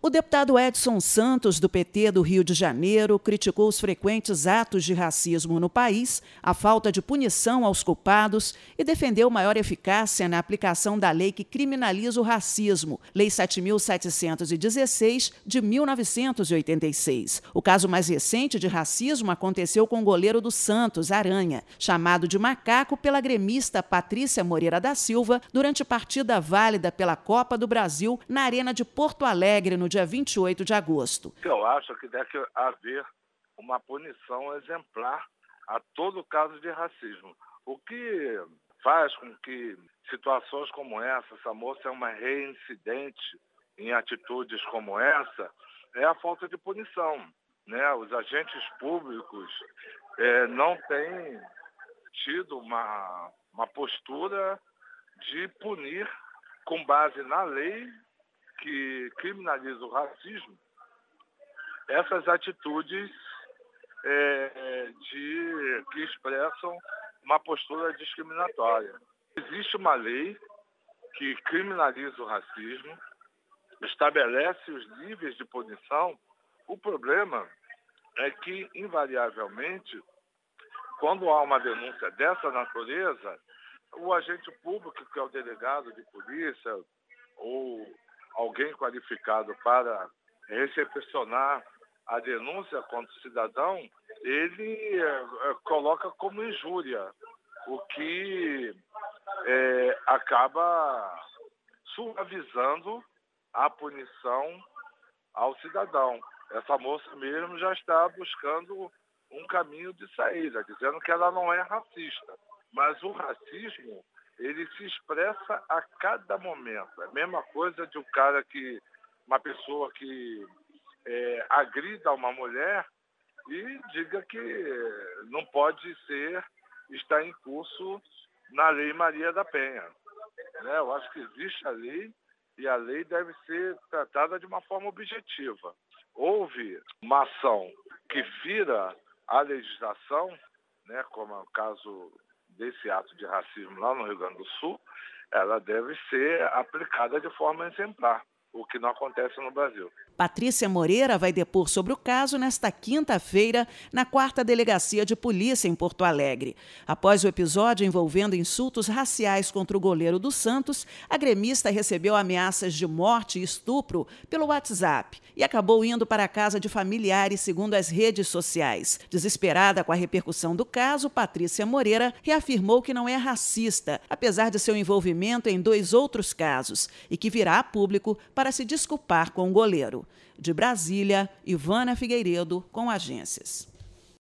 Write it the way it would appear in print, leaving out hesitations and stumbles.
O deputado Edson Santos, do PT do Rio de Janeiro, criticou os frequentes atos de racismo no país, a falta de punição aos culpados e defendeu maior eficácia na aplicação da lei que criminaliza o racismo, Lei 7.716, de 1986. O caso mais recente de racismo aconteceu com o goleiro do Santos, Aranha, chamado de macaco pela gremista Patrícia Moreira da Silva durante partida válida pela Copa do Brasil na Arena de Porto Alegre, no dia 28 de agosto. Eu acho que deve haver uma punição exemplar a todo caso de racismo. O que faz com que situações como essa moça é uma reincidente em atitudes como essa, é a falta de punição, né? Os agentes públicos não têm tido uma postura de punir com base na lei que criminaliza o racismo, essas atitudes que expressam uma postura discriminatória. Existe uma lei que criminaliza o racismo, estabelece os níveis de punição. O problema é que, invariavelmente, quando há uma denúncia dessa natureza, o agente público, que é o delegado de polícia ou alguém qualificado para recepcionar a denúncia contra o cidadão, ele coloca como injúria, o que acaba suavizando a punição ao cidadão. Essa moça mesmo já está buscando um caminho de saída, dizendo que ela não é racista. Mas o racismo, ele se expressa a cada momento. É a mesma coisa de uma pessoa que agrida uma mulher e diga que não pode estar em curso na Lei Maria da Penha. Né? Eu acho que existe a lei e a lei deve ser tratada de uma forma objetiva. Houve uma ação que fira a legislação, né, como é o caso desse ato de racismo lá no Rio Grande do Sul, ela deve ser aplicada de forma exemplar, o que não acontece no Brasil. Patrícia Moreira vai depor sobre o caso nesta quinta-feira na 4ª Delegacia de Polícia em Porto Alegre. Após o episódio envolvendo insultos raciais contra o goleiro do Santos, a gremista recebeu ameaças de morte e estupro pelo WhatsApp e acabou indo para a casa de familiares, segundo as redes sociais. Desesperada com a repercussão do caso, Patrícia Moreira reafirmou que não é racista, apesar de seu envolvimento em 2 outros casos, e que virá a público para se desculpar com o goleiro. De Brasília, Ivana Figueiredo, com Agências.